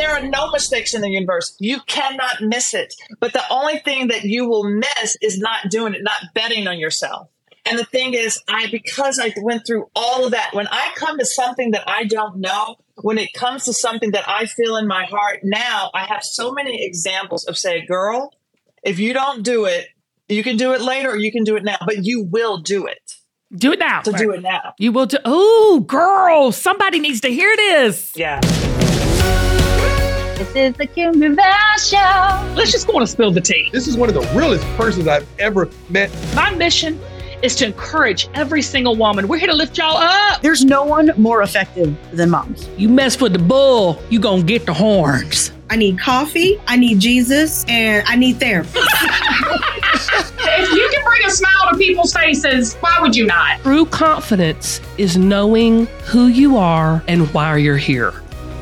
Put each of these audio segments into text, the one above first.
there are no mistakes in the universe. You cannot miss it. But the only thing that you will miss is not doing it, not betting on yourself. And the thing is, because I went through all of that, when I come to something that I don't know, when it comes to something that I feel in my heart, now I have so many examples of say, girl, if you don't do it, you can do it later or you can do it now, but you will do it. Do it now. So do it now. You will do. Oh, girl, somebody needs to hear this. Yeah. This is the Kim Gravel Show. Let's just go on and spill the tea. This is one of the realest persons I've ever met. My mission is to encourage every single woman. We're here to lift y'all up. There's no one more effective than moms. You mess with the bull, you gonna get the horns. I need coffee, I need Jesus, and I need therapy. If you can bring a smile to people's faces, why would you not? True confidence is knowing who you are and why you're here.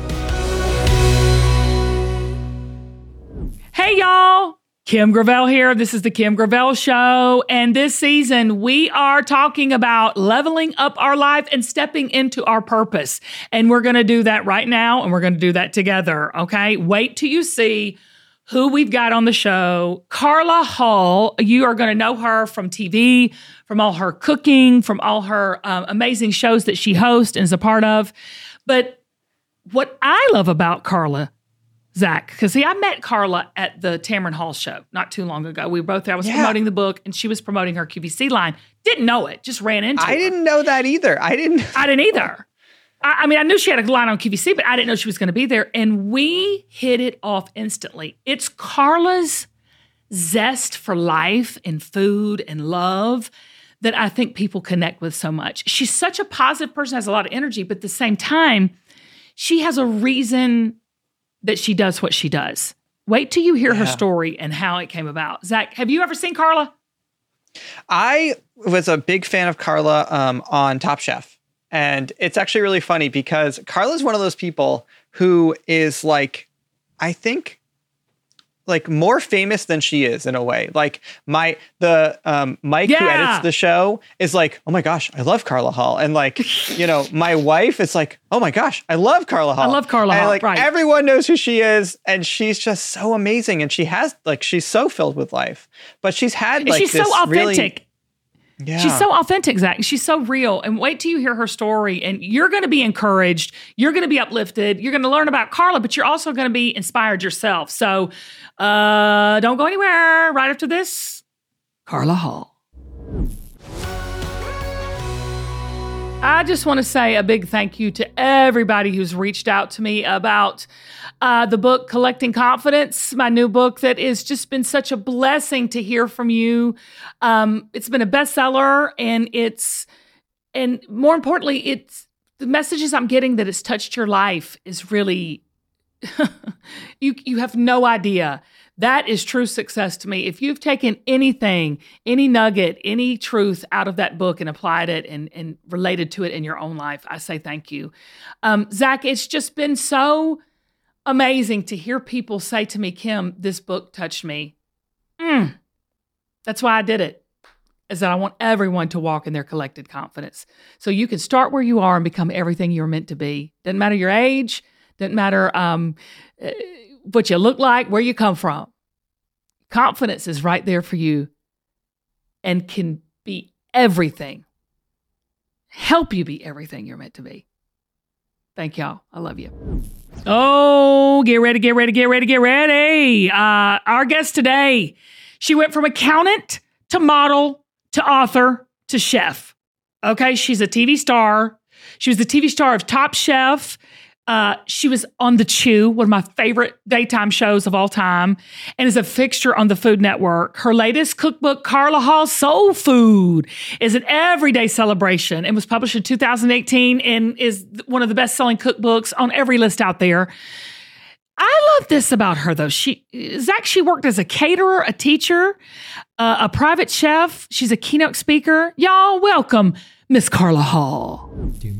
Hey, y'all. Kim Gravel here. This is the Kim Gravel Show. And this season, we are talking about leveling up our life and stepping into our purpose. And we're going to do that right now. And we're going to do that together. Okay. Wait till you see who we've got on the show. Carla Hall. You are going to know her from TV, from all her cooking, from all her amazing shows that she hosts and is a part of. But what I love about Carla, Zach, because I met Carla at the Tamron Hall show not too long ago. We were both there. I was promoting the book and she was promoting her QVC line. Didn't know it, just ran into it. I didn't know that either. I didn't either. I mean, I knew she had a line on QVC, but I didn't know she was going to be there. And we hit it off instantly. It's Carla's zest for life and food and love that I think people connect with so much. She's such a positive person, has a lot of energy, but at the same time, she has a reason that she does what she does. Wait till you hear her story and how it came about. Zach, have you ever seen Carla? I was a big fan of Carla on Top Chef. And it's actually really funny because Carla's one of those people who is like, I think, like more famous than she is in a way. Like Mike who edits the show is like, oh my gosh, I love Carla Hall. And like, my wife is like, oh my gosh, I love Carla Hall. I love Carla Hall. Like everyone knows who she is. And she's just so amazing. And she's so filled with life, but she's had like, she's so authentic. Yeah. She's so authentic, Zach. She's so real. And wait till you hear her story and you're going to be encouraged. You're going to be uplifted. You're going to learn about Carla, but you're also going to be inspired yourself. So don't go anywhere. Right after this, Carla Hall. I just want to say a big thank you to everybody who's reached out to me about the book, Collecting Confidence, my new book that has just been such a blessing to hear from you. It's been a bestseller and more importantly, the messages I'm getting that it's touched your life is really, you have no idea. That is true success to me. If you've taken anything, any nugget, any truth out of that book and applied it and related to it in your own life, I say thank you. Zach, it's just been so amazing to hear people say to me, Kim, this book touched me. That's why I did it, is that I want everyone to walk in their collected confidence. So you can start where you are and become everything you're meant to be. Doesn't matter your age, doesn't matter what you look like, where you come from. Confidence is right there for you and can be everything. Help you be everything you're meant to be. Thank y'all. I love you. Oh, get ready, get ready, get ready, get ready. Our guest today, she went from accountant to model to author to chef. Okay, she's a TV star. She was the TV star of Top Chef. She was on The Chew, one of my favorite daytime shows of all time, and is a fixture on the Food Network. Her latest cookbook, Carla Hall Soul Food, is an everyday celebration and was published in 2018 and is one of the best-selling cookbooks on every list out there. I love this about her, though. She worked as a caterer, a teacher, a private chef. She's a keynote speaker. Y'all, welcome Miss Carla Hall.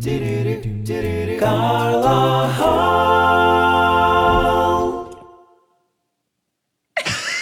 Carla Hall.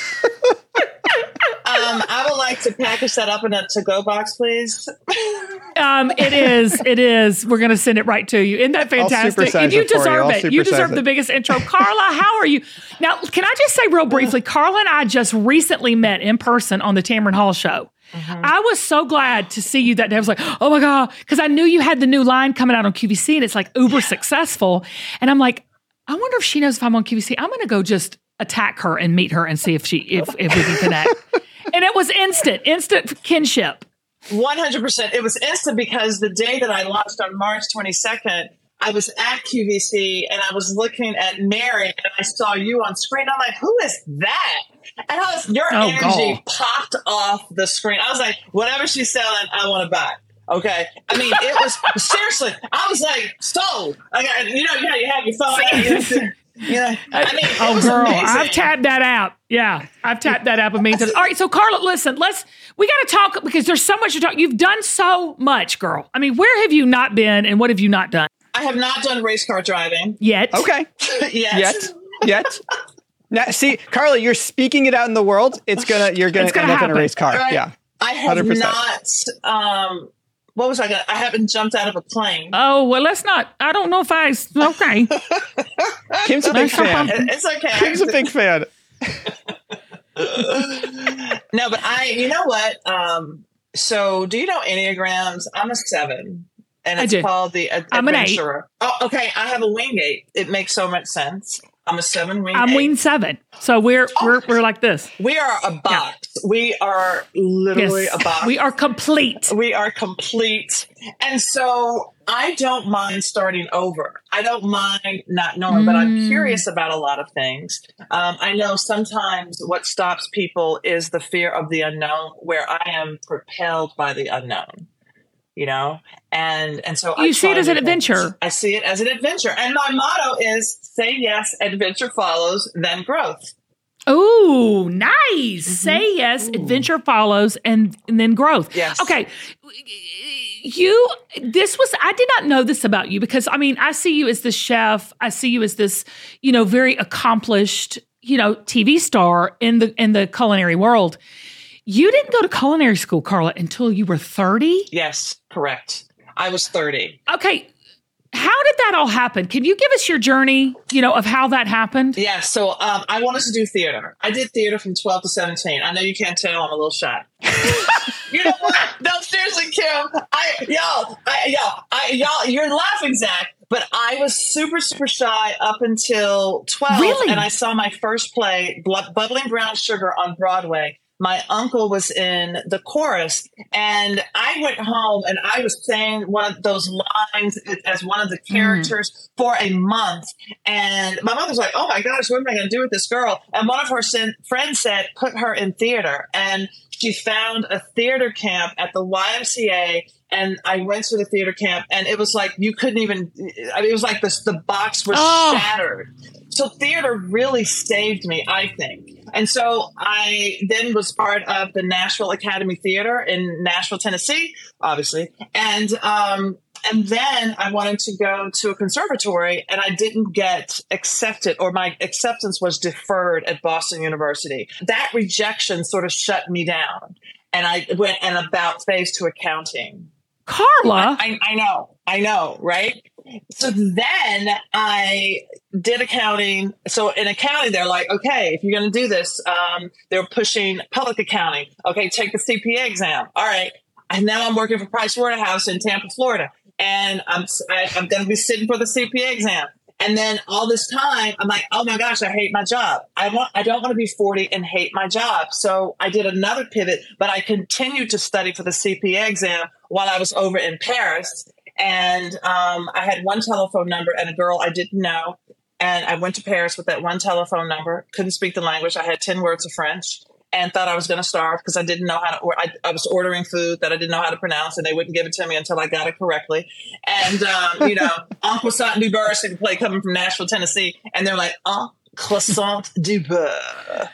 I would like to package that up in a to-go box, please. It is. We're going to send it right to you. Isn't that fantastic? And you deserve it. You deserve the biggest intro. Carla, how are you? Now, can I just say real briefly, Carla and I just recently met in person on the Tamron Hall show. Mm-hmm. I was so glad to see you that day. I was like, oh my God, because I knew you had the new line coming out on QVC and it's like uber successful. And I'm like, I wonder if she knows if I'm on QVC. I'm going to go just attack her and meet her and see if we can connect. And it was instant kinship. 100%. It was instant because the day that I launched on March 22nd, I was at QVC and I was looking at Mary and I saw you on screen. I'm like, who is that? And your energy popped off the screen. I was like, whatever she's selling, I want to buy. Okay. I mean, it was seriously, I was like, sold. You have your phone. I mean, oh girl, amazing. I've tapped that app. Yeah, I've tapped that app a million times. All right, so Carla, listen, we got to talk because there's so much to talk. You've done so much, girl. I mean, where have you not been and what have you not done? I have not done race car driving yet. Okay. Yet. Now, see, Carla, you're speaking it out in the world. You're gonna end up in a race car. Right. Yeah. I have 100%. Not. What was I gonna? I haven't jumped out of a plane. Oh well, let's not. I don't know if okay. Kim's a big fan. It's okay. Kim's a big fan. No, but you know what? So do you know Enneagrams? I'm a 7. And it's called the Adventurer. I'm an 8. Oh, okay. I have a wing 8. It makes so much sense. I'm a 7 wing. I'm 8. wing 7. So we're like this. We are a box. Yeah. We are literally a box. We are complete. We are complete. And so I don't mind starting over. I don't mind not knowing, but I'm curious about a lot of things. I know sometimes what stops people is the fear of the unknown, where I am propelled by the unknown. And so you see it as an adventure. I see it as an adventure. And my motto is say yes, adventure follows, then growth. Oh, nice. Mm-hmm. Say yes, adventure follows, and then growth. Yes. Okay. I did not know this about you because, I mean, I see you as the chef. I see you as this, very accomplished, TV star in the culinary world. You didn't go to culinary school, Carla, until you were 30? Yes, correct. I was 30. Okay. How did that all happen? Can you give us your journey, of how that happened? Yeah. So I wanted to do theater. I did theater from 12 to 17. I know you can't tell I'm a little shy. You know what? No, seriously, Kim. Y'all, you're laughing, Zach. But I was super, super shy up until 12. Really? And I saw my first play, Bubbling Brown Sugar, on Broadway. My uncle was in the chorus, and I went home and I was saying one of those lines as one of the characters for a month. And my mother's like, oh my gosh, what am I going to do with this girl? And one of her friends said, put her in theater. And she found a theater camp at the YMCA. And I went to the theater camp, and it was like you couldn't even. It was like the box was shattered. So theater really saved me, I think. And so I then was part of the Nashville Academy Theater in Nashville, Tennessee, obviously. And then I wanted to go to a conservatory, and I didn't get accepted, or my acceptance was deferred at Boston University. That rejection sort of shut me down, and I went and about face to accounting. Carla. I know, right? So then I did accounting. So in accounting, they're like, okay, if you're going to do this, they're pushing public accounting. Okay, take the CPA exam. All right. And now I'm working for Price Waterhouse in Tampa, Florida. And I'm going to be sitting for the CPA exam. And then all this time, I'm like, oh my gosh, I hate my job. I don't want to be 40 and hate my job. So I did another pivot, but I continued to study for the CPA exam while I was over in Paris. And I had one telephone number and a girl I didn't know. And I went to Paris with that one telephone number, couldn't speak the language. I had 10 words of French. And thought I was going to starve because I didn't know how to, I was ordering food that I didn't know how to pronounce, and they wouldn't give it to me until I got it correctly. And, en croissant du beurre, so you play coming from Nashville, Tennessee. And they're like, en croissant du beurre.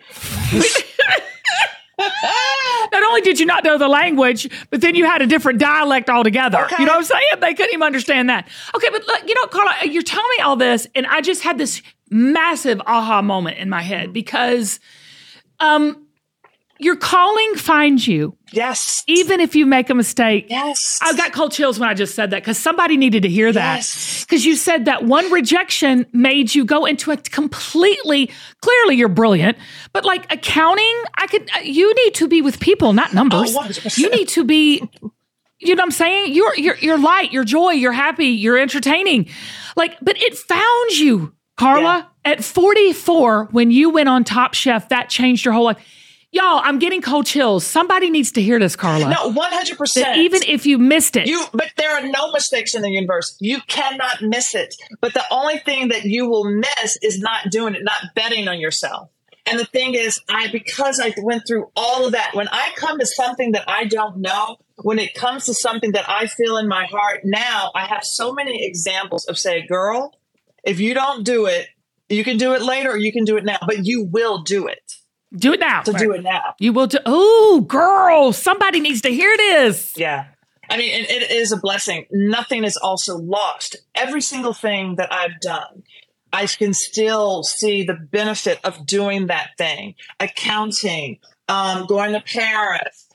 Not only did you not know the language, but then you had a different dialect altogether. Okay. You know what I'm saying? They couldn't even understand that. Okay, but look, Carla, you're telling me all this, and I just had this massive aha moment in my head because your calling finds you. Yes. Even if you make a mistake. Yes. I got cold chills when I just said that because somebody needed to hear that. Yes. Because you said that one rejection made you go into a clearly you're brilliant, but like accounting, you need to be with people, not numbers. 100%. You need to be, you know what I'm saying? You're light, you're joy, you're happy, you're entertaining. Like, but it found you, Carla, at 44 when you went on Top Chef. That changed your whole life. Y'all, I'm getting cold chills. Somebody needs to hear this, Carla. No, 100%. That even if you missed it. But there are no mistakes in the universe. You cannot miss it. But the only thing that you will miss is not doing it, not betting on yourself. And the thing is, because I went through all of that, when I come to something that I don't know, when it comes to something that I feel in my heart, now I have so many examples of say, girl, if you don't do it, you can do it later or you can do it now, but you will do it. Do it now. So do it now. You will do. Oh, girl, somebody needs to hear this. Yeah. I mean, and it is a blessing. Nothing is also lost. Every single thing that I've done, I can still see the benefit of doing that thing. Accounting, going to Paris,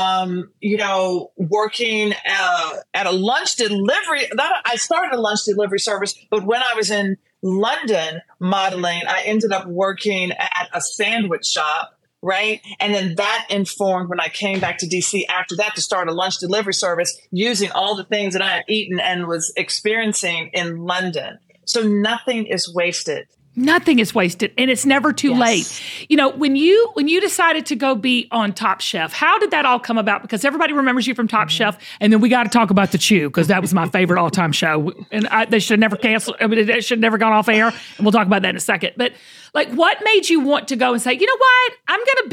working at a lunch delivery. I started a lunch delivery service, but when I was in London modeling, I ended up working at a sandwich shop, right? And then that informed when I came back to DC after that to start a lunch delivery service using all the things that I had eaten and was experiencing in London. So nothing is wasted. Nothing is wasted, and it's never too late. You know, when you decided to go be on Top Chef, how did that all come about? Because everybody remembers you from Top Chef, and then we got to talk about The Chew, because that was my favorite all-time show. And they should have never canceled. I mean, it should have never gone off air, and we'll talk about that in a second. But like, what made you want to go and say, you know what, I'm going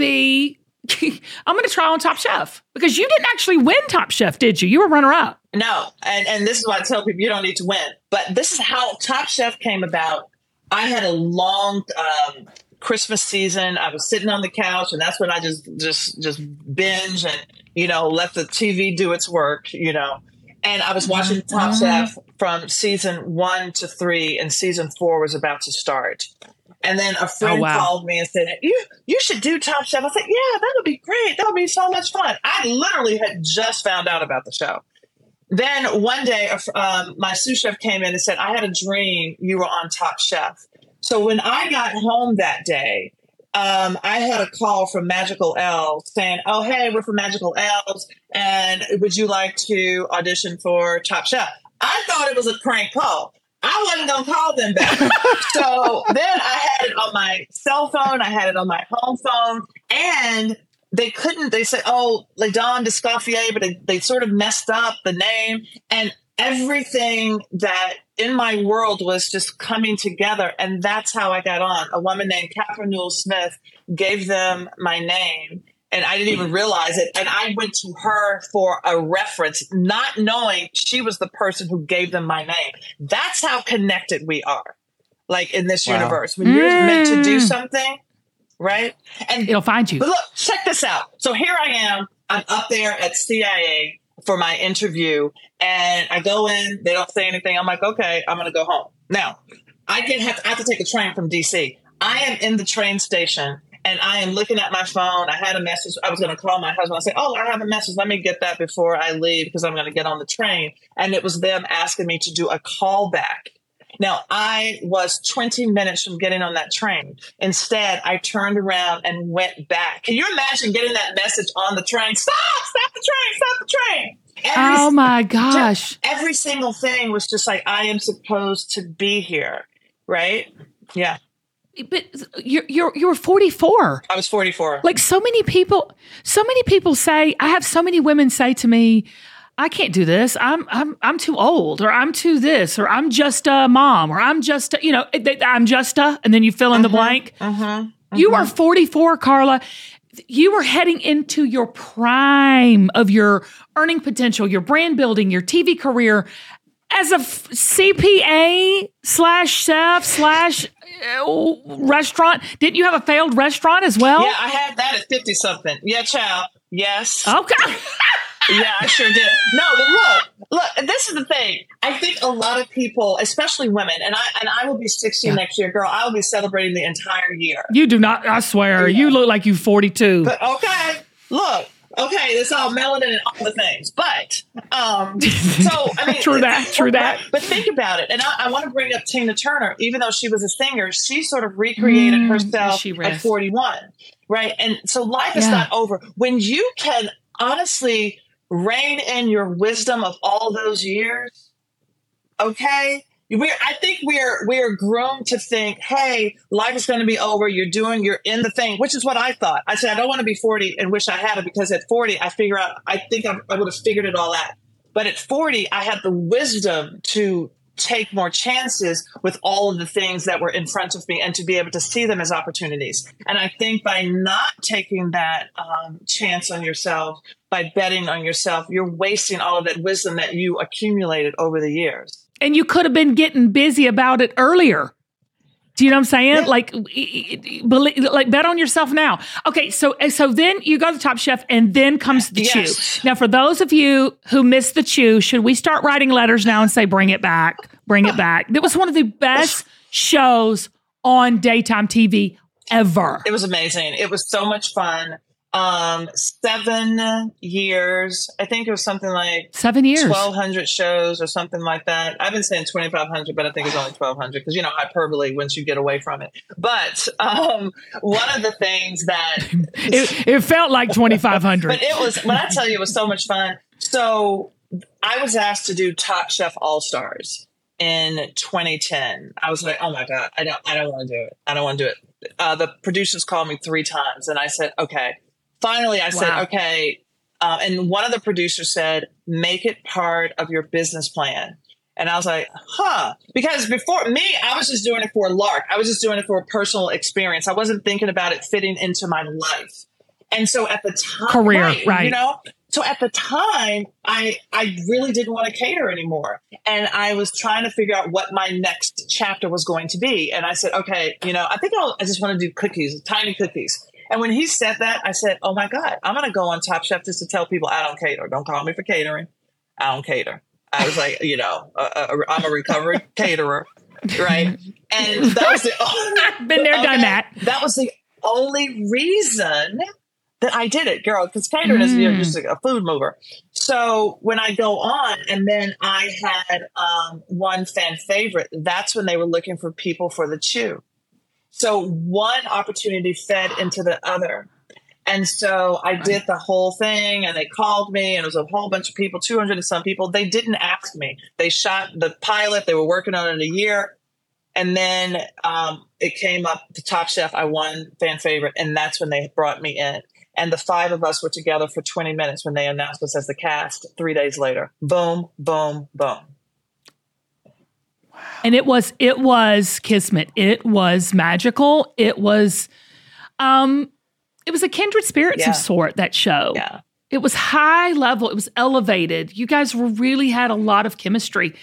to try on Top Chef? Because you didn't actually win Top Chef, did you? You were runner-up. No, and this is why I tell people you don't need to win. But this is how Top Chef came about. I had a long Christmas season. I was sitting on the couch, and that's when I just binge and, let the TV do its work, And I was watching Top Chef from season 1 to 3, and season 4 was about to start. And then a friend called me and said, you should do Top Chef. I said, yeah, that would be great. That would be so much fun. I literally had just found out about the show. Then one day, my sous chef came in and said, I had a dream you were on Top Chef. So when I got home that day, I had a call from Magical Elves saying, oh, hey, we're from Magical Elves, and would you like to audition for Top Chef? I thought it was a prank call. I wasn't going to call them back. So then I had it on my cell phone. I had it on my home phone, and they said, oh, LaDon Descoffier, but they sort of messed up the name, and everything that in my world was just coming together. And that's how I got on. A woman named Catherine Newell Smith gave them my name, and I didn't even realize it. And I went to her for a reference, not knowing she was the person who gave them my name. That's how connected we are, like in this universe. When you're meant to do something, right? And it'll find you. But look, check this out. So here I am. I'm up there at CIA for my interview, and I go in. They don't say anything. I'm like, okay, I'm going to go home. Now, I have to take a train from DC. I am in the train station, and I am looking at my phone. I had a message. I was going to call my husband. I said, oh, I have a message. Let me get that before I leave because I'm going to get on the train. And it was them asking me to do a callback. Now, I was 20 minutes from getting on that train. Instead, I turned around and went back. Can you imagine getting that message on the train? Stop the train. Oh my gosh. Every single thing was just like, I am supposed to be here. Right? Yeah. But you were 44. I was 44. Like so many people say, I have so many women say to me, I can't do this. I'm too old, or I'm too this, or I'm just a mom, or I'm just, I'm just a, and then you fill in the blank. You are 44, Carla. You are heading into your prime of your earning potential, your brand building, your TV career as a CPA /chef /restaurant. Didn't you have a failed restaurant as well? Yeah, I had that at 50 something. Yeah, child. Yes. Okay. Yeah, I sure did. No, but Look, this is the thing. I think a lot of people, especially women, and I will be 60 next year, girl. I will be celebrating the entire year. You do not, I swear. You look like you're 42. But, okay, look. Okay, it's all melanin and all the things. But, so, I mean. True that. But think about it. And I want to bring up Tina Turner. Even though she was a singer, she sort of recreated herself at 41. Right? And so life is not over. When you can honestly rein in your wisdom of all those years, okay? I think we're groomed to think, hey, life is going to be over. You're in the thing, which is what I thought. I said, I don't want to be 40 and wish I had it, because at 40, I think I would have figured it all out. But at 40, I had the wisdom to take more chances with all of the things that were in front of me and to be able to see them as opportunities. And I think by not taking that chance on yourself, by betting on yourself, you're wasting all of that wisdom that you accumulated over the years. And you could have been getting busy about it earlier. Do you know what I'm saying? Yeah. Like bet on yourself now. Okay, so then you go to Top Chef, and then comes the chew. Now, for those of you who missed the chew, should we start writing letters now and say, bring it back, bring it back? It was one of the best shows on daytime TV ever. It was amazing. It was so much fun. 7 years. I think it was something like 7 years, 1,200 shows or something like that. I've been saying 2,500, but I think it's only 1,200 because, hyperbole once you get away from it. But one of the things that it felt like 2,500, but it was, when I tell you, it was so much fun. So I was asked to do Top Chef All-Stars in 2010. I was like, oh my God, I don't want to do it. I don't want to do it. The producers called me 3 times and I said, okay. Finally, I said, okay. And one of the producers said, make it part of your business plan. And I was like, because before me, I was just doing it for a lark. I was just doing it for a personal experience. I wasn't thinking about it fitting into my life. And so at the time, career, right. So at the time, I really didn't want to cater anymore. And I was trying to figure out what my next chapter was going to be. And I said, okay, I think I just want to do cookies, tiny cookies. And when he said that, I said, oh my God, I'm going to go on Top Chef just to tell people I don't cater. Don't call me for catering. I don't cater. I was like, I'm a recovered caterer. Right. And that was been there, done that. That was the only reason that I did it, girl, because catering is just a food mover. So when I go on, and then I had one fan favorite, that's when they were looking for people for the chew. So one opportunity fed into the other. And so I did the whole thing, and they called me, and it was a whole bunch of people, 200 and some people. They didn't ask me. They shot the pilot. They were working on it a year. And then it came up to Top Chef. I won fan favorite, and that's when they brought me in. And the 5 of us were together for 20 minutes when they announced us as the cast 3 days later. Boom, boom, boom. And it was kismet. It was magical. It was a kindred spirits of sort, that show. Yeah. It was high level. It was elevated. You guys really had a lot of chemistry.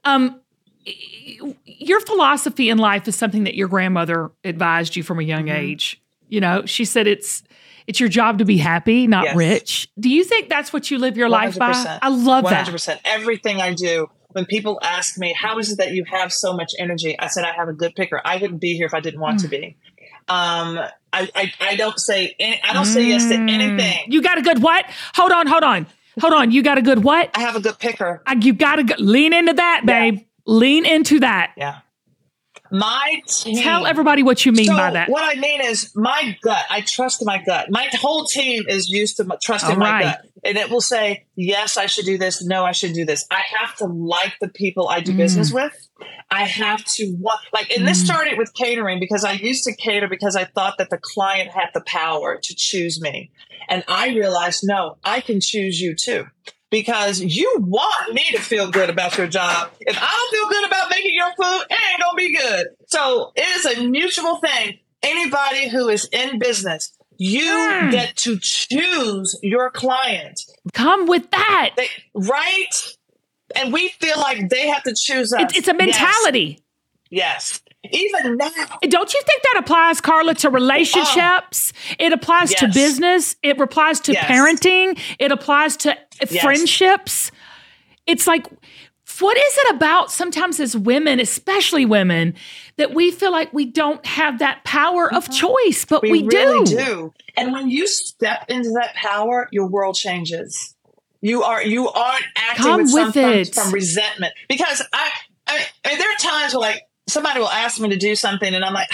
Your philosophy in life is something that your grandmother advised you from a young age. She said it's your job to be happy, not rich. Do you think that's what you live your 100%. life by? I love that. 100%. Everything I do. When people ask me, how is it that you have so much energy? I said, I have a good picker. I wouldn't be here if I didn't want to be. I don't say yes to anything. You got a good what? Hold on. You got a good what? I have a good picker. You got to lean into that, babe. Lean into that. Yeah. My team. Tell everybody what you mean by that. What I mean is my gut. I trust my gut. My whole team is used to trusting my gut. And it will say, yes, I should do this. No, I should do this. I have to like the people I do business with. I have to and this started with catering, because I used to cater because I thought that the client had the power to choose me. And I realized, no, I can choose you too. Because you want me to feel good about your job. If I don't feel good about making your food, it ain't going to be good. So it is a mutual thing. Anybody who is in business, you get to choose your client. Come with that. Right? And we feel like they have to choose us. It's a mentality. Yes. Even now. Don't you think that applies, Carla, to relationships? It applies to business. It applies to parenting. It applies to friendships. it's like, what is it about sometimes as women, especially women, that we feel like we don't have that power of choice, but we really do. And when you step into that power, your world changes. You aren't acting from resentment. Because I mean, there are times where like somebody will ask me to do something and I'm like,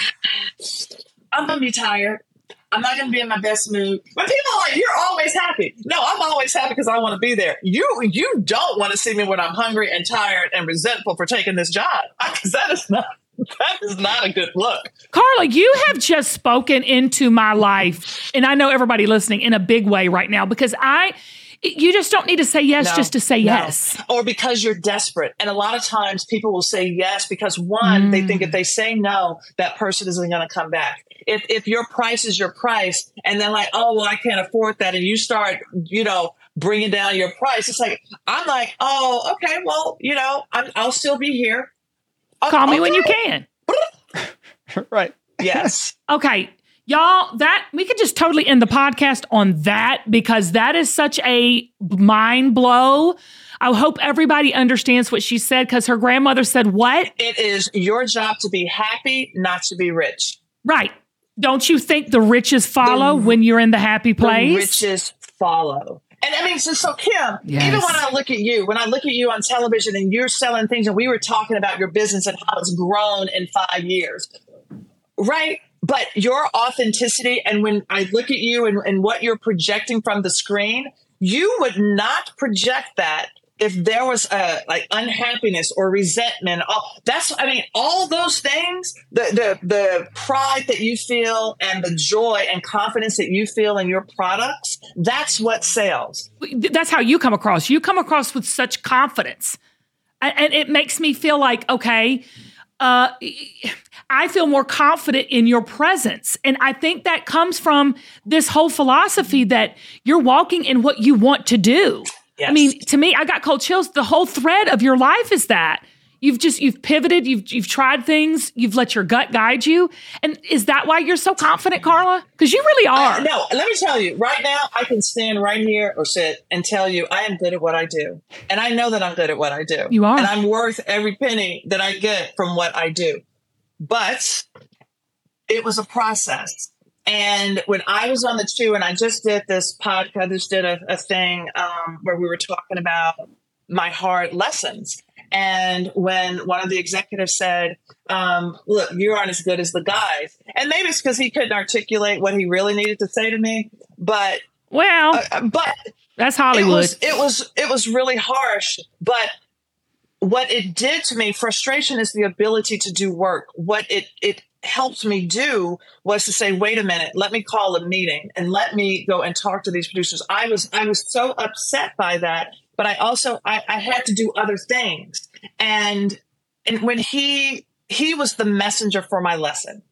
I'm going to be tired. I'm not going to be in my best mood. But people are like, you're always happy. No, I'm always happy because I want to be there. You don't want to see me when I'm hungry and tired and resentful for taking this job. Because that is not a good look. Carla, you have just spoken into my life. And I know everybody listening in a big way right now because you just don't need to say yes just to say yes. Or because you're desperate. And a lot of times people will say yes because one, they think if they say no, that person isn't going to come back. If your price is your price and then like, oh, well, I can't afford that. And you start, bringing down your price. It's like, I'm like, oh, okay, well, I'll still be here. Call me when you can. Right. Yes. Okay. Y'all, that we could just totally end the podcast on that because that is such a mind blow. I hope everybody understands what she said because her grandmother said what? It is your job to be happy, not to be rich. Right. Don't you think the riches follow when you're in the happy place? The riches follow. And I mean, so Kim, even when I look at you on television and you're selling things and we were talking about your business and how it's grown in 5 years, right? But your authenticity and when I look at you and what you're projecting from the screen, you would not project that if there was like unhappiness or resentment. All those things, the pride that you feel and the joy and confidence that you feel in your products, that's what sells. That's how you come across. You come across with such confidence. And it makes me feel like, okay, I feel more confident in your presence. And I think that comes from this whole philosophy that you're walking in what you want to do. Yes. I mean, to me, I got cold chills. The whole thread of your life is that you've pivoted, you've tried things, you've let your gut guide you. And is that why you're so confident, Carla? Because you really are. No, let me tell you, right now, I can stand right here or sit and tell you I am good at what I do. And I know that I'm good at what I do. You are. And I'm worth every penny that I get from what I do. But it was a process. And when I was on the Chew, and I just did this podcast, I just did a thing where we were talking about my hard lessons. And when one of the executives said, look, you aren't as good as the guys. And maybe it's because he couldn't articulate what he really needed to say to me. But that's Hollywood. It was really harsh. But what it did to me, frustration is the ability to do work. What it helped me do was to say, wait a minute, let me call a meeting and let me go and talk to these producers. I was so upset by that, but I also, I had to do other things. And when he was the messenger for my lesson.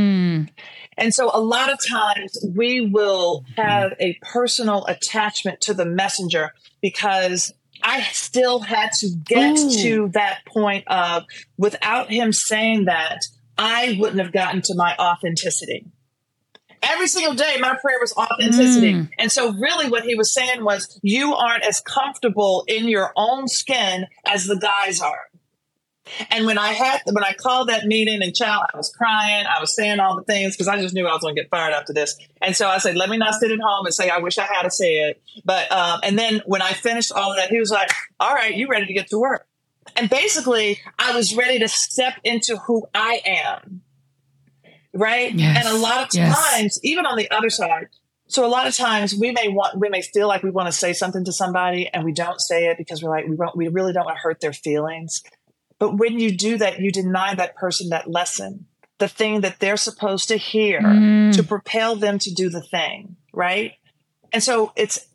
And so a lot of times we will have a personal attachment to the messenger because I still had to get to that point of, without him saying that, I wouldn't have gotten to my authenticity. Every single day, my prayer was authenticity. And so really what he was saying was, you aren't as comfortable in your own skin as the guys are. And when I called that meeting and child, I was crying, I was saying all the things because I just knew I was going to get fired after this. And so I said, let me not sit at home and say, I wish I had to say it. But, and then when I finished all of that, he was like, all right, you ready to get to work? And basically I was ready to step into who I am. Right. Yes. And a lot of times, even on the other side, so a lot of times we may feel like we want to say something to somebody and we don't say it because we're like, we really don't want to hurt their feelings. But when you do that, you deny that person that lesson, the thing that they're supposed to hear to propel them to do the thing. Right. And so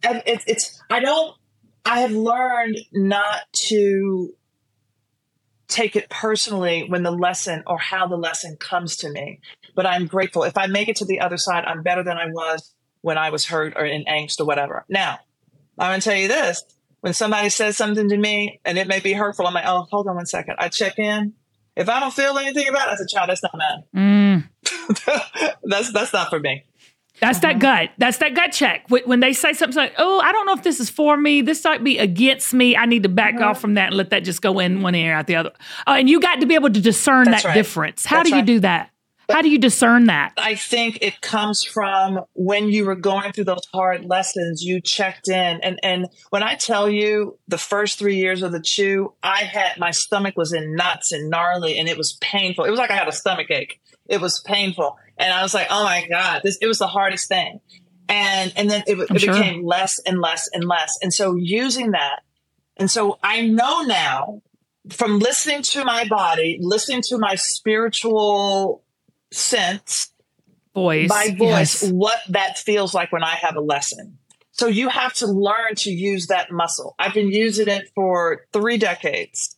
I have learned not to take it personally when the lesson or how the lesson comes to me. But I'm grateful. If I make it to the other side, I'm better than I was when I was hurt or in angst or whatever. Now, I'm going to tell you this. When somebody says something to me and it may be hurtful, I'm like, oh, hold on one second. I check in. If I don't feel anything about it, I say, child, that's not mine. That's not for me. That's that gut. That's that gut check. When they say something like, oh, I don't know if this is for me. This might be against me. I need to back off from that and let that just go in one ear out the other. And you got to be able to discern that difference. How do you do that? How do you discern that? I think it comes from when you were going through those hard lessons, you checked in. And when I tell you the first 3 years of the chew, my stomach was in knots and gnarly, and it was painful. It was like I had a stomach ache. It was painful. And I was like, oh my God, it was the hardest thing. And then it became less and less and less. And so using that. And so I know now from listening to my body, listening to my spiritual sense, my voice, what that feels like when I have a lesson. So you have to learn to use that muscle. I've been using it for 3 decades.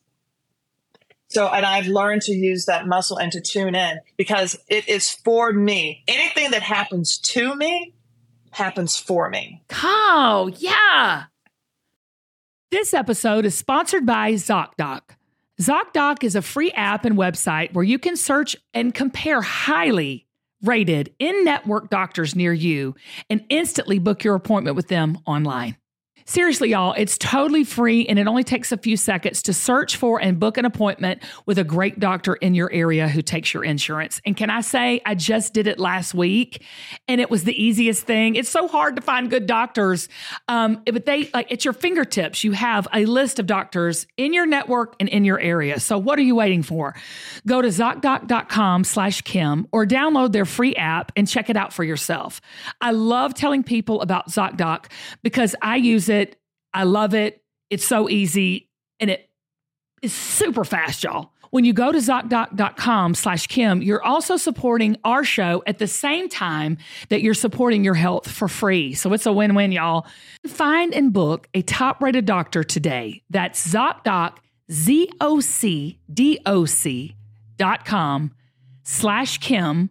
And I've learned to use that muscle and to tune in because it is for me. Anything that happens to me happens for me. Oh, yeah. This episode is sponsored by ZocDoc. ZocDoc is a free app and website where you can search and compare highly rated in-network doctors near you and instantly book your appointment with them online. Seriously, y'all, it's totally free and it only takes a few seconds to search for and book an appointment with a great doctor in your area who takes your insurance. And can I say, I just did it last week and it was the easiest thing. It's so hard to find good doctors, but it's your fingertips. You have a list of doctors in your network and in your area. So what are you waiting for? Go to ZocDoc.com/Kim or download their free app and check it out for yourself. I love telling people about ZocDoc because I use it. I love it. It's so easy and it is super fast, y'all. When you go to ZocDoc.com/Kim, you're also supporting our show at the same time that you're supporting your health for free. So it's a win-win, y'all. Find and book a top-rated doctor today. That's ZocDoc, ZocDoc.com/Kim,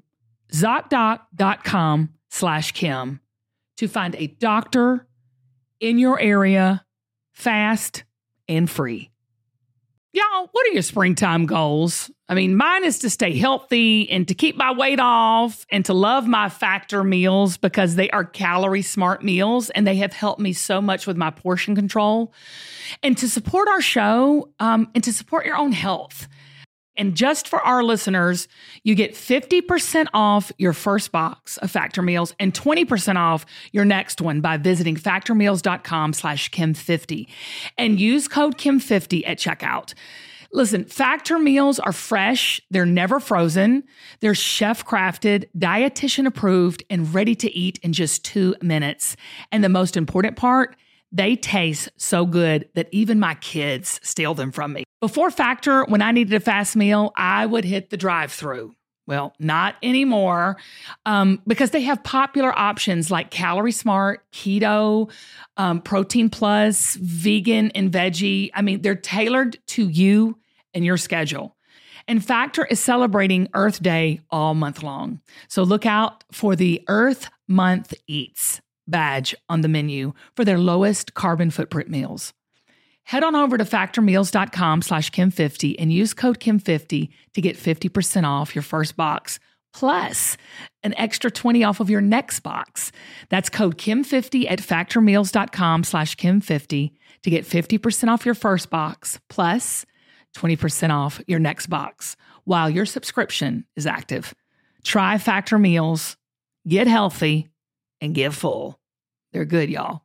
ZocDoc.com/Kim to find a doctor in your area, fast and free. Y'all, what are your springtime goals? I mean, mine is to stay healthy and to keep my weight off and to love my Factor meals because they are calorie smart meals and they have helped me so much with my portion control and to support our show and to support your own health. And just for our listeners, you get 50% off your first box of Factor meals and 20% off your next one by visiting factormeals.com/Kim50 and use code Kim50 at checkout. Listen, Factor meals are fresh. They're never frozen. They're chef-crafted, dietitian-approved, and ready to eat in just 2 minutes. And the most important part, they taste so good that even my kids steal them from me. Before Factor, when I needed a fast meal, I would hit the drive-thru. Well, not anymore because they have popular options like Calorie Smart, Keto, Protein Plus, Vegan, and Veggie. I mean, they're tailored to you and your schedule. And Factor is celebrating Earth Day all month long. So look out for the Earth Month Eats badge on the menu for their lowest carbon footprint meals. Head on over to factormeals.com/Kim50 and use code Kim50 to get 50% off your first box, plus an extra 20 off of your next box. That's code Kim50 at factormeals.com/Kim50 to get 50% off your first box, plus 20% off your next box while your subscription is active. Try Factor Meals, get healthy, and get full. They're good, y'all.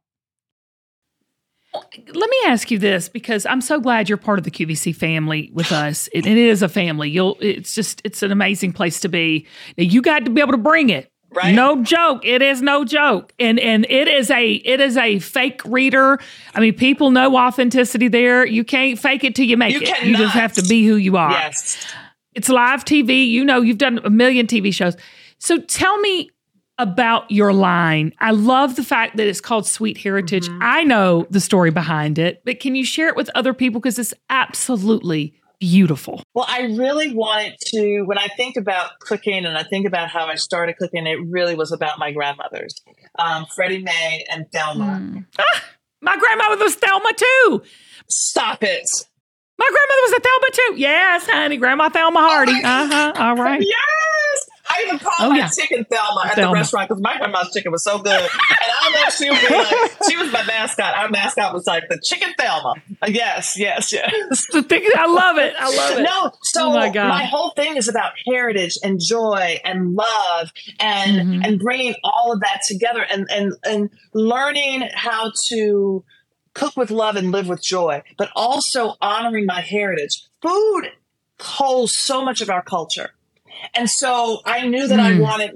Let me ask you this, because I'm so glad you're part of the QVC family with us. It is a family. It's an amazing place to be. Now, you got to be able to bring it. Right. No joke. It is no joke. And it is a fake reader. I mean, people know authenticity there. You can't fake it till you make it. You just have to be who you are. Yes. It's live TV. You know, you've done a million TV shows. So tell me about your line. I love the fact that it's called Sweet Heritage. Mm-hmm. I know the story behind it, but can you share it with other people? Because it's absolutely beautiful. Well, I really wanted to, when I think about cooking and I think about how I started cooking, it really was about my grandmothers, Freddie Mae and Thelma. My grandmother was Thelma too. Stop it. My grandmother was a Thelma too. Yes, honey. Grandma Thelma Hardy. All right. Yes. I even call my chicken Thelma at the restaurant because my grandma's chicken was so good. And I know she would be like, she was my mascot. Our mascot was like the chicken Thelma. Yes. I love it. No, so my whole thing is about heritage and joy and love and bringing all of that together and learning how to cook with love and live with joy, but also honoring my heritage. Food holds so much of our culture. And so I knew that I wanted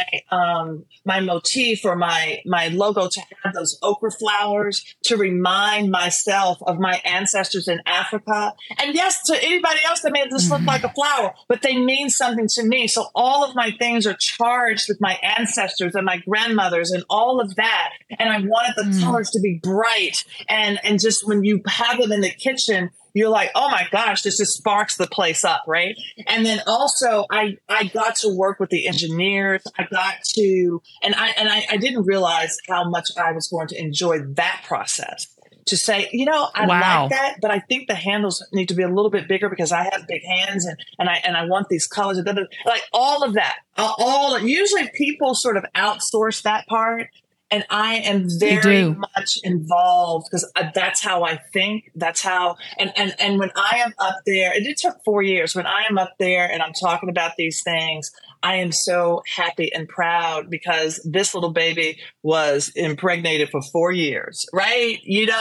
my motif or my logo to have those okra flowers to remind myself of my ancestors in Africa. And yes, to anybody else that may just look like a flower, but they mean something to me. So all of my things are charged with my ancestors and my grandmothers and all of that. And I wanted the colors to be bright. And just when you have them in the kitchen, you're like, oh my gosh, this just sparks the place up, right? And then also I got to work with the engineers. I didn't realize how much I was going to enjoy that process. To say, I like that, but I think the handles need to be a little bit bigger because I have big hands and I want these colors. Like all of that. Usually people sort of outsource that part. And I am very much involved because that's how I think. That's how, and when I am up there, and it took 4 years, when I am up there and I'm talking about these things, I am so happy and proud because this little baby was impregnated for 4 years, right?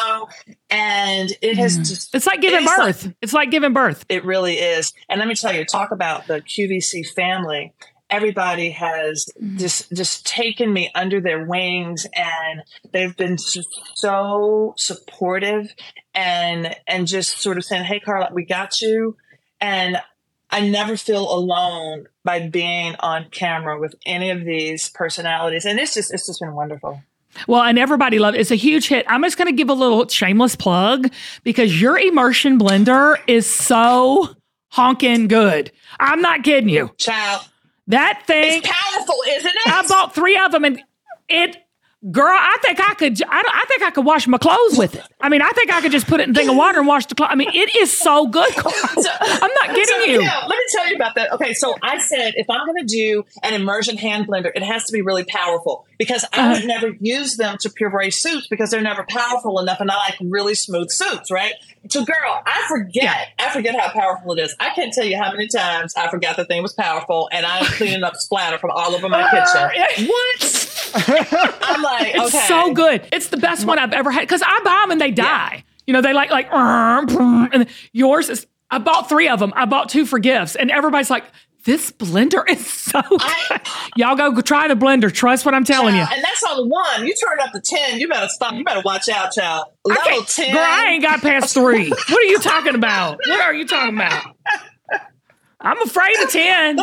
And it has just... It's like giving birth. It's like giving birth. It really is. And let me tell you, talk about the QVC family. Everybody has just taken me under their wings, and they've been just so supportive and just sort of saying, hey, Carla, we got you. And I never feel alone by being on camera with any of these personalities. And it's just been wonderful. Well, and everybody loves it. It's a huge hit. I'm just going to give a little shameless plug because your immersion blender is so honking good. I'm not kidding you. Child. That thing. It's powerful, isn't it? I bought 3 of them and girl, I think I could wash my clothes with it. I mean, I think I could just put it in a thing of water and wash the clothes. I mean, it is so good. I'm not kidding you. Yeah, let me tell you about that. Okay, so I said, if I'm going to do an immersion hand blender, it has to be really powerful because I would never use them to puree suits because they're never powerful enough, and I like really smooth suits, right? So, girl, I forget how powerful it is. I can't tell you how many times I forgot the thing was powerful, and I'm cleaning up splatter from all over my kitchen. What? I'm like, okay. It's so good. It's the best one I've ever had because I buy them and they die. They like, and yours is, I bought 3 of them. I bought 2 for gifts, and everybody's like, this blender is so good. Y'all go try the blender. Trust what I'm telling you. And that's on 1. You turn up to 10. You better stop. You better watch out, child. Level 10. Girl, I ain't got past 3. What are you talking about? I'm afraid of 10.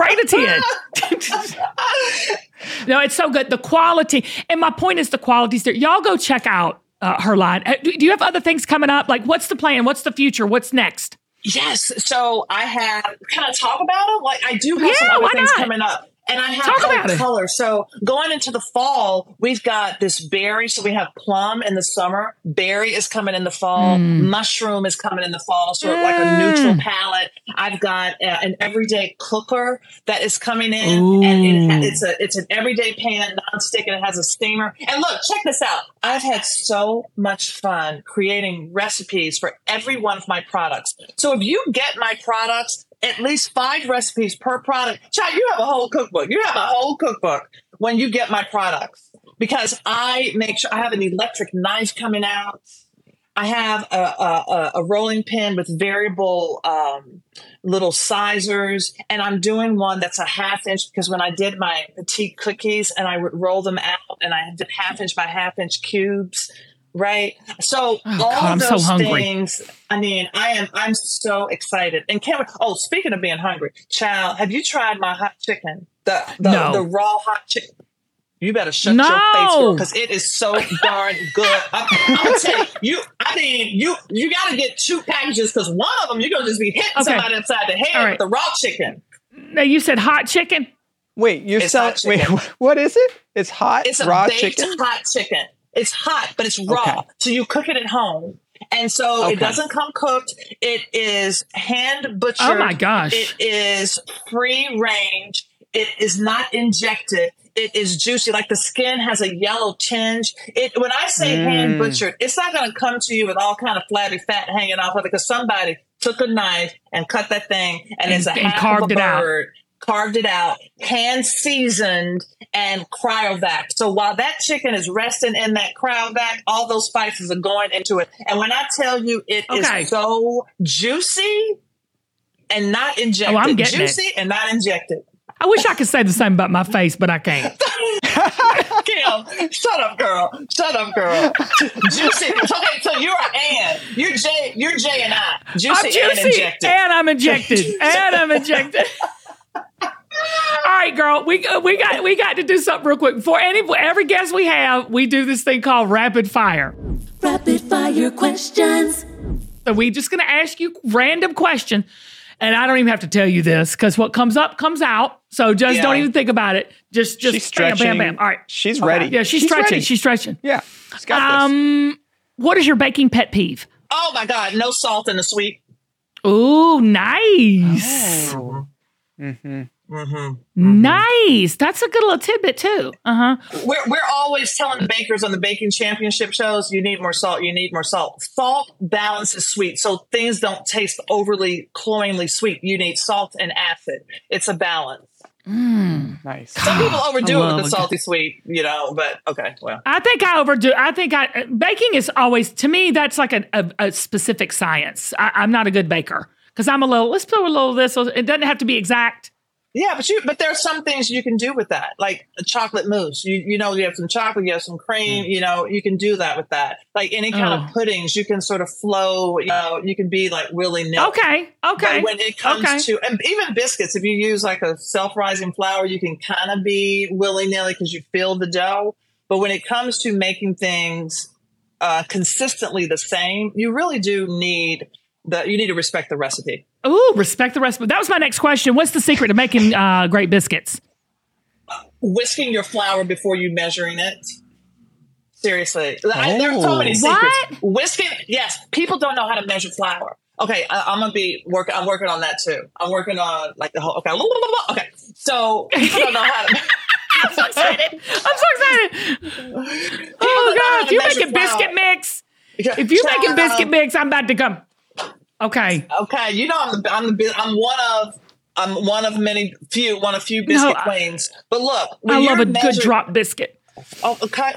No, it's so good. The quality. And my point is the quality's there. Y'all go check out her line. Do you have other things coming up? Like, what's the plan? What's the future? What's next? Yes. So I have, can I talk about them? Like, I do have some other things coming up. And I have color. So going into the fall, we've got this berry. So we have plum in the summer. Berry is coming in the fall. Mushroom is coming in the fall. So like a neutral palette. I've got an everyday cooker that is coming in. Ooh. And it's an everyday pan, nonstick, and it has a steamer. And look, check this out. I've had so much fun creating recipes for every one of my products. So if you get my products, at least 5 recipes per product. Child, you have a whole cookbook. You have a whole cookbook when you get my products because I make sure I have an electric knife coming out. I have a rolling pin with variable little sizers, and I'm doing one that's a 1/2 inch because when I did my petite cookies and I would roll them out and I did 1/2 inch by 1/2 inch cubes. Right. So all of those things, I mean, I'm so excited. And speaking of being hungry, child, have you tried my hot chicken? The raw hot chicken. You better shut your face because it is so darn good. I'm telling you, you got to get 2 packages because one of them, you're going to just be hitting somebody upside the head with the raw chicken. Now you said hot chicken? Wait, what is it? It's hot, it's raw baked chicken? Hot chicken. It's hot, but it's raw. Okay. So you cook it at home. And so it doesn't come cooked. It is hand butchered. Oh my gosh. It is free range. It is not injected. It is juicy. Like the skin has a yellow tinge. When I say hand butchered, it's not going to come to you with all kind of flabby fat hanging off of it because somebody took a knife and cut that thing and it's a half carved of a it out. bird, carved it out, hand seasoned and cryovac. So while that chicken is resting in that cryovac, all those spices are going into it. And when I tell you it is so juicy and not injected, I'm getting juicy and not injected. I wish I could say the same about my face, but I can't. Kim, shut up, girl. Shut up, girl. Juicy. Okay, so you're Ann. You're Jay and I. Juicy, I'm juicy and injected. and I'm injected. And I'm injected. All right, girl. We got to do something real quick. For every guest we have, we do this thing called rapid fire. Rapid fire questions. So we're just gonna ask you random question. And I don't even have to tell you this because what comes up comes out. So just don't even think about it. Just she's stretching. Bam, bam, bam. All right. She's ready. Yeah, she's stretching. Ready. She's stretching. Yeah. She's got this. What is your baking pet peeve? Oh my God, no salt in the sweet. Ooh, nice. Oh. Nice. That's a good little tidbit too. We're always telling the bakers on the baking championship shows, you need more salt. You need more salt. Salt balances sweet, so things don't taste overly cloyingly sweet. You need salt and acid. It's a balance. Nice. Some people overdo it with the salty sweet, but okay, well. I think I overdo. Baking is always, to me, that's like a specific science. I'm not a good baker because let's put a little of this. It doesn't have to be exact. Yeah, but there are some things you can do with that, like a chocolate mousse. You have some chocolate, you have some cream, you can do that with that. Like any kind of puddings, you can sort of flow, you can be like willy-nilly. Okay. But when it comes to, and even biscuits, if you use like a self-rising flour, you can kind of be willy-nilly because you feel the dough. But when it comes to making things consistently the same, you really do need you need to respect the recipe. Ooh, respect the recipe. That was my next question. What's the secret to making great biscuits? Whisking your flour before you measuring it. Seriously. There are so many secrets. Whisking, yes. People don't know how to measure flour. Okay, I'm working on that too. I'm working on like the whole, okay. So people don't know how to I'm so excited. Oh gosh, you make a biscuit mix. If you make a biscuit mix, I'm about to come. Okay. Okay. I'm one of few biscuit queens. But look, I love a good drop biscuit. Oh, okay.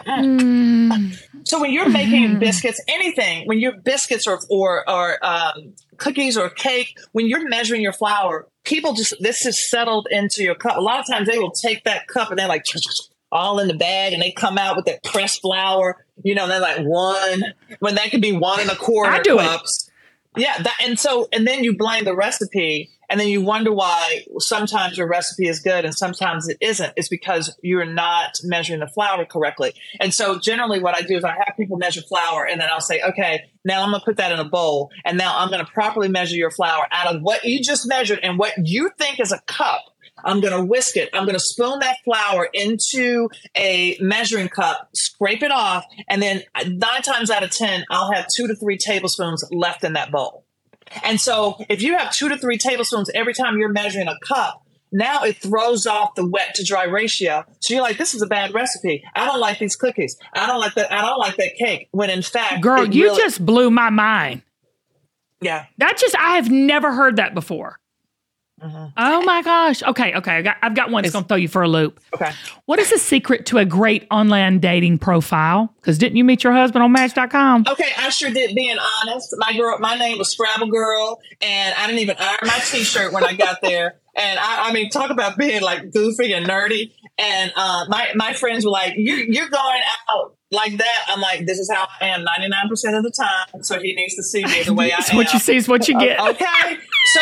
So when you're making biscuits, anything, when you're biscuits or cookies or cake, when you're measuring your flour, this is settled into your cup. A lot of times they will take that cup and they're like all in the bag and they come out with that pressed flour. They're like one, when that could be 1 1/4 cups. Yeah, and then you blame the recipe, and then you wonder why sometimes your recipe is good and sometimes it isn't. It's because you're not measuring the flour correctly. And so generally what I do is I have people measure flour, and then I'll say, okay, now I'm going to put that in a bowl, and now I'm going to properly measure your flour out of what you just measured and what you think is a cup. I'm going to whisk it. I'm going to spoon that flour into a measuring cup, scrape it off, and then 9 times out of 10, I'll have 2 to 3 tablespoons left in that bowl. And so if you have 2 to 3 tablespoons every time you're measuring a cup, now it throws off the wet to dry ratio. So you're like, this is a bad recipe. I don't like these cookies. I don't like that cake. When in fact, girl, you just blew my mind. Yeah. I have never heard that before. Oh my gosh. Okay. I've got one that's going to throw you for a loop. Okay. What is the secret to a great online dating profile? Because didn't you meet your husband on Match.com? Okay, I sure did. Being honest, my name was Scrabble Girl, and I didn't even iron my T-shirt when I got there. And I mean, talk about being like goofy and nerdy. And my friends were like, "You're going out like that." I'm like, "This is how I am 99% of the time." So he needs to see me the way I am. What you see is what you get. Okay.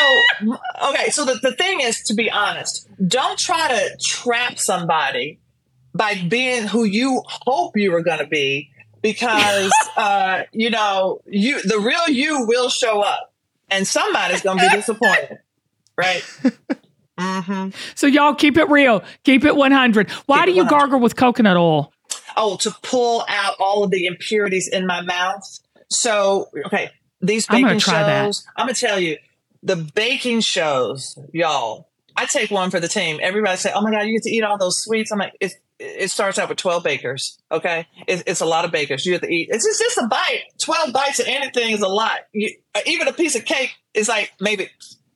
So the thing is, to be honest, don't try to trap somebody by being who you hope you were going to be, because the real you will show up, and somebody's going to be disappointed, right? Mm-hmm. So y'all keep it real, keep it 100. Why do you gargle with coconut oil? Oh, to pull out all of the impurities in my mouth. So, okay, these baking shows, I'm going to tell you, the baking shows, y'all, I take one for the team. Everybody say, "Oh my God, you get to eat all those sweets." I'm like, it starts out with 12 bakers. Okay, it's a lot of bakers. You have to eat. It's just a bite. 12 bites of anything is a lot. Even a piece of cake is like maybe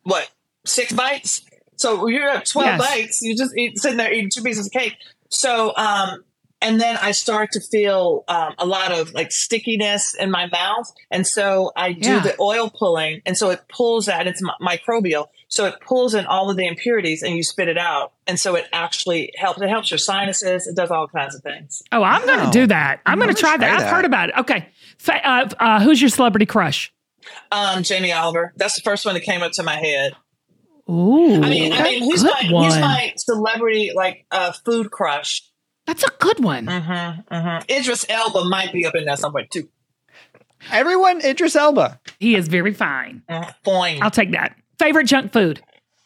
6 bites. So you have 12 bites. You just sitting there eating 2 pieces of cake. So, and then I start to feel a lot of like stickiness in my mouth. And so I do the oil pulling. And so it pulls that. It's microbial. So it pulls in all of the impurities and you spit it out. And so it actually helps. It helps your sinuses. It does all kinds of things. Oh, I'm going to do that. I'm going to try that. I've heard about it. Okay. Who's your celebrity crush? Jamie Oliver. That's the first one that came up to my head. Ooh. I mean, he's my celebrity, food crush. That's a good one. Idris Elba might be up in there somewhere too. Everyone, Idris Elba. He is very fine. Fine. I'll take that. Favorite junk food?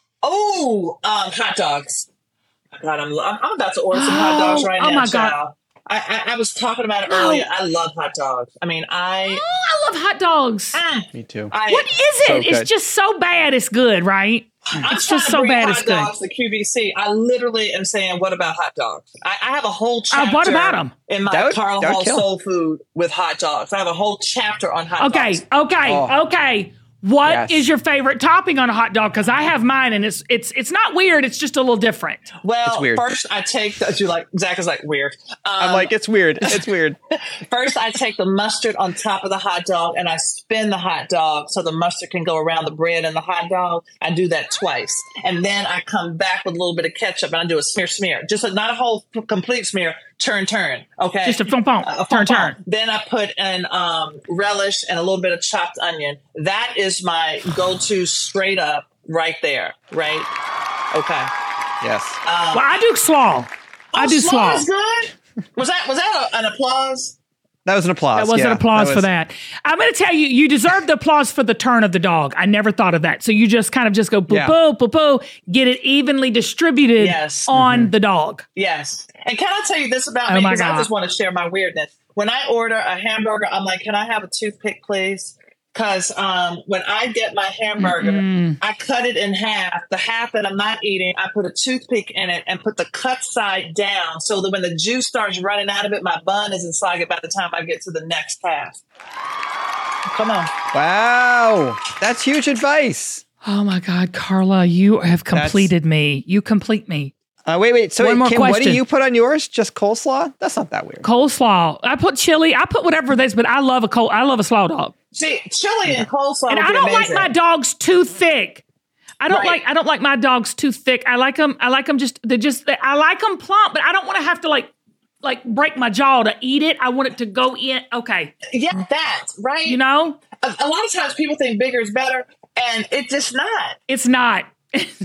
Oh, hot dogs. God, I'm about to order some hot dogs right now. Oh my God. I was talking about it earlier. I love hot dogs. I mean, I love hot dogs. Me too. What is it? It's just so bad. It's good, right? It's just so bad. It's good. Hot dogs, the QVC. I literally am saying, what about hot dogs? I have a whole chapter. What about them? In my Carla Hall Soul Food with hot dogs. I have a whole chapter on hot dogs. Okay. What is your favorite topping on a hot dog? Because I have mine, and it's not weird. It's just a little different. Well, it's weird. First I take Zach is like weird. I'm like, it's weird. It's weird. First, I take the mustard on top of the hot dog, and I spin the hot dog so the mustard can go around the bread and the hot dog. I do that twice, and then I come back with a little bit of ketchup, and I do a smear. Just not a whole complete smear. Turn. Okay. Just a turn. Then I put in relish and a little bit of chopped onion. That is my go-to straight up right there. Right. Okay. Yes. Well, I do slaw. I do slaw. Is good. Was that an applause? That was an applause. That was an applause for that. I'm going to tell you, you deserve the applause for the turn of the dog. I never thought of that. So you just kind of just go boo, get it evenly distributed on the dog. Yes. And can I tell you this about me? Because I just want to share my weirdness. When I order a hamburger, I'm like, can I have a toothpick, please? Because when I get my hamburger, I cut it in half. The half that I'm not eating, I put a toothpick in it and put the cut side down so that when the juice starts running out of it, my bun isn't soggy by the time I get to the next half. Come on. Wow. That's huge advice. Oh, my God, Carla, you have completed me. You complete me. Wait. So, One more Kim, question. what do you put on yours? Just coleslaw? That's not that weird. Coleslaw. I put chili. I put whatever it is, but I love a slaw dog. See, chili and coleslaw. And I don't like my dogs too thick. I don't like my dogs too thick. I like them just I like them plump, but I don't want to have to like break my jaw to eat it. I want it to go in. Okay. Yeah, that, right? You know? A lot of times people think bigger is better, and it's just not. It's not. It's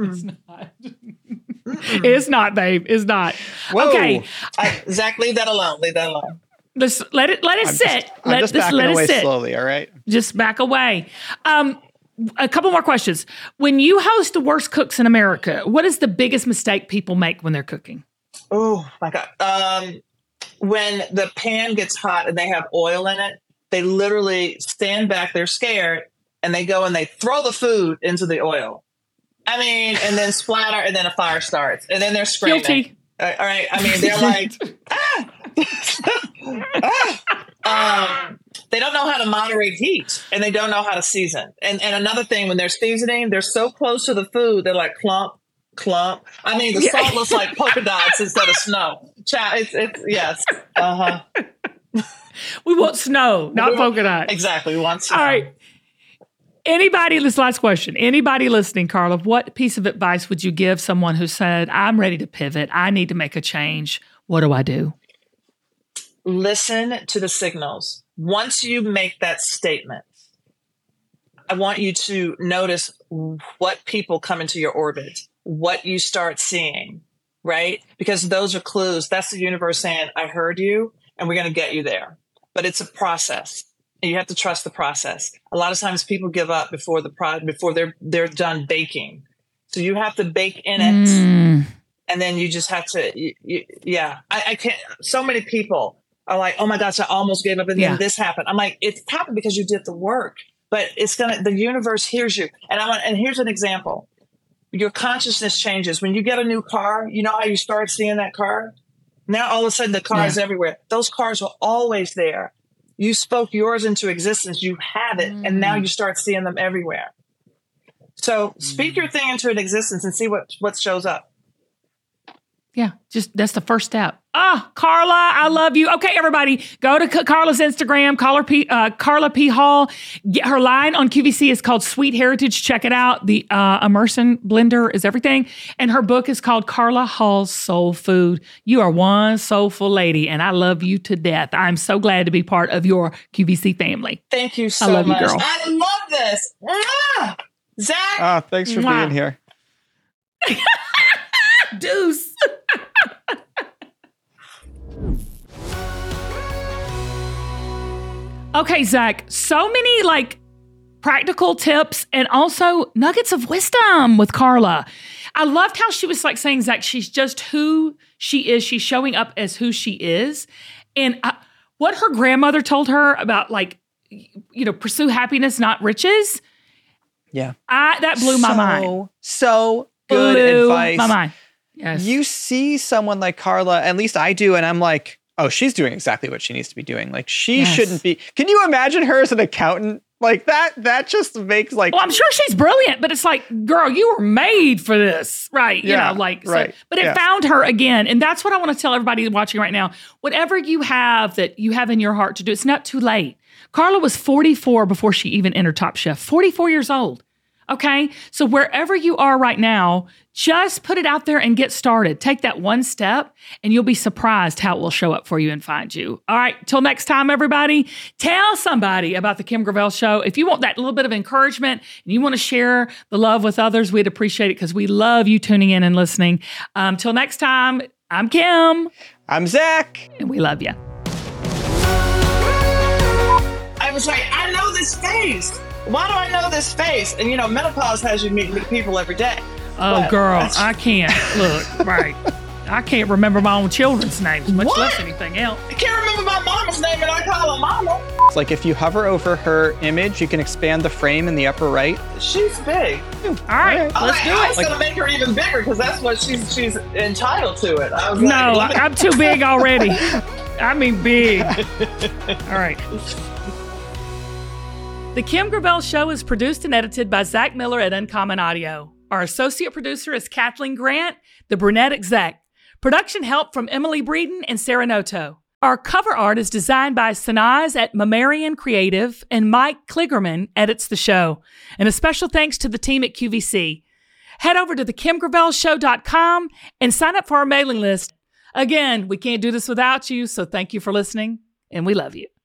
not, babe. It's not. Whoa. Okay. Zach, leave that alone. Let's let it sit. I'm just backing away slowly, all right? Just back away. A couple more questions. When you host the Worst Cooks in America, what is the biggest mistake people make when they're cooking? Oh, my God. When the pan gets hot and they have oil in it, they literally stand back. They're scared, and they go and they throw the food into the oil. I mean, and then splatter, and then a fire starts, and then they're screaming. Guilty. All right. I mean, they're like, they don't know how to moderate heat, and they don't know how to season. And another thing, when they're seasoning, they're so close to the food, they're like clump. I mean, the salt looks like polka dots instead of snow. It's yes. We want snow, not polka dots. Exactly. We want snow. All right. This last question. Anybody listening, Carla, what piece of advice would you give someone who said, I'm ready to pivot, I need to make a change? What do I do? Listen to the signals. Once you make that statement, I want you to notice what people come into your orbit, what you start seeing, right? Because those are clues. That's the universe saying, I heard you, and we're going to get you there. But it's a process. And you have to trust the process. A lot of times people give up before they're done baking. So you have to bake in it, and then you just have to. I can't. So many people are like, "Oh my gosh, I almost gave up, and then this happened." I'm like, "It's happened because you did the work." But the universe hears you. And here's an example. your consciousness changes. When you get a new car, you know how you start seeing that car? Now all of a sudden the car is everywhere. Those cars were always there. You spoke yours into existence. You have it. And now you start seeing them everywhere. So speak your thing into an existence and see what shows up. Yeah, just that's the first step. Carla, I love you. Okay, everybody, go to Carla's Instagram, Carla P. Hall. Get her line on QVC is called Sweet Heritage. Check it out. The immersion blender is everything. And her book is called Carla Hall's Soul Food. You are one soulful lady, and I love you to death. I'm so glad to be part of your QVC family. Thank you so much. I love you, girl. I love this. Zach. Thanks for being here. Deuce. Okay, Zach, so many like practical tips and also nuggets of wisdom with Carla. I loved how she was like saying, Zach, she's just who she is. She's showing up as who she is. And what her grandmother told her about like, pursue happiness, not riches. Yeah. That blew my mind. So good advice. My mind. Yes. You see someone like Carla, at least I do, and I'm like, oh, she's doing exactly what she needs to be doing. Like she shouldn't be. Can you imagine her as an accountant? Like that just makes like. Well, I'm sure she's brilliant, but it's like, girl, you were made for this, right? Yeah, right. So, but it found her again, and that's what I want to tell everybody watching right now. Whatever you have that you have in your heart to do, it's not too late. Carla was 44 before she even entered Top Chef. 44 years old. Okay, so wherever you are right now, just put it out there and get started. Take that one step and you'll be surprised how it will show up for you and find you. All right, till next time, everybody, tell somebody about the Kim Gravel Show. If you want that little bit of encouragement and you want to share the love with others, we'd appreciate it because we love you tuning in and listening. Till next time, I'm Kim. I'm Zach. And we love you. I was like, I know this face. Why do I know this face? And menopause has you meet people every day. Oh, girl, I can't. Look, right. I can't remember my own children's names, much less anything else. I can't remember my mama's name and I call her mama. It's like if you hover over her image, you can expand the frame in the upper right. She's big. All right, let's do it. I was going to make her even bigger because that's what she's entitled to it. I was no, I'm too big already. I mean big. All right. The Kim Gravel Show is produced and edited by Zach Miller at Uncommon Audio. Our associate producer is Kathleen Grant, the brunette exec. Production help from Emily Breeden and Sarah Noto. Our cover art is designed by Sanaz at Mammarian Creative, and Mike Kligerman edits the show. And a special thanks to the team at QVC. Head over to thekimgravelshow.com and sign up for our mailing list. Again, we can't do this without you, so thank you for listening, and we love you.